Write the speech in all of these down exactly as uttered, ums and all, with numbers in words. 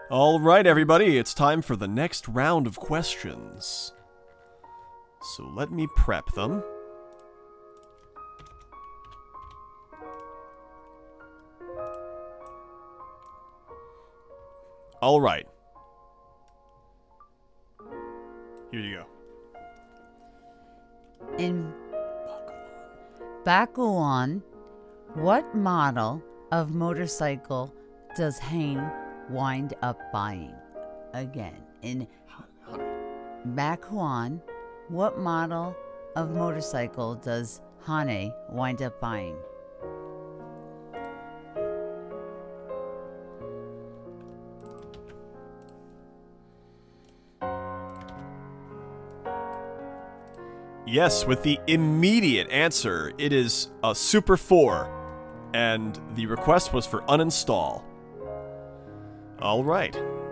All right, everybody, it's time for the next round of questions. So let me prep them. All right. Here you go. In Bakuan, what model of motorcycle does Hane wind up buying? Again, in Bakuan, what model of motorcycle does Hane wind up buying? Yes, with the immediate answer, it is a Super four, and the request was for uninstall. All right.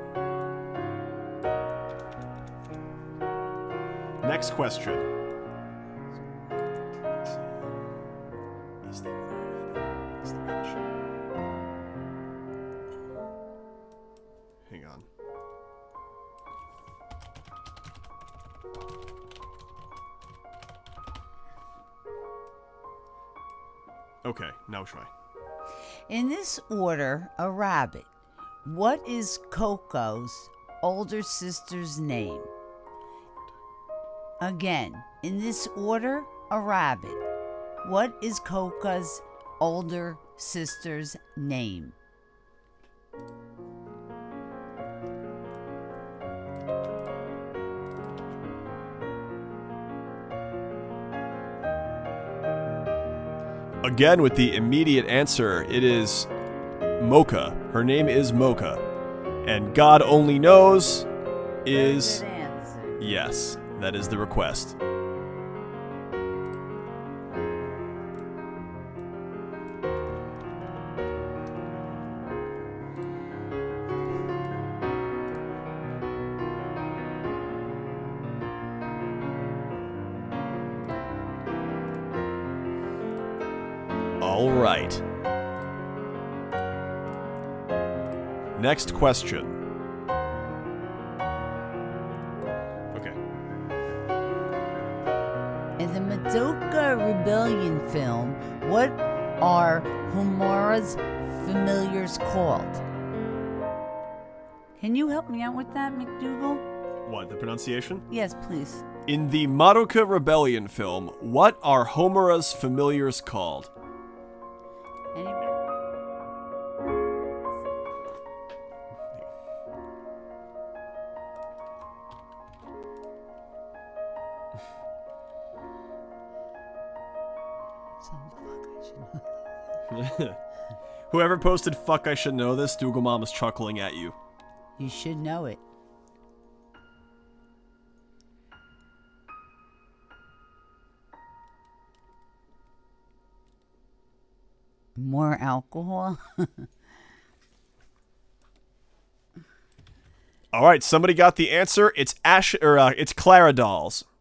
Next question. Is the is the rich? Hang on. Okay, now try. In this order, a rabbit. What is Coco's older sister's name? Again, in this order, a rabbit. What is Coco's older sister's name? Again, with the immediate answer, it is Mocha. Her name is Mocha. And God Only Knows is... Good answer. Yes, that is the request. All right. Next question. Okay. In the Madoka Rebellion film, what are Homura's familiars called? Can you help me out with that, McDougal? What, the pronunciation? Yes, please. In the Madoka Rebellion film, what are Homura's familiars called? Anybody? Whoever posted "fuck I should know this," Dougal Mom is chuckling at you. You should know it. More alcohol? All right, somebody got the answer. It's Ash or uh, it's Clara Dolls.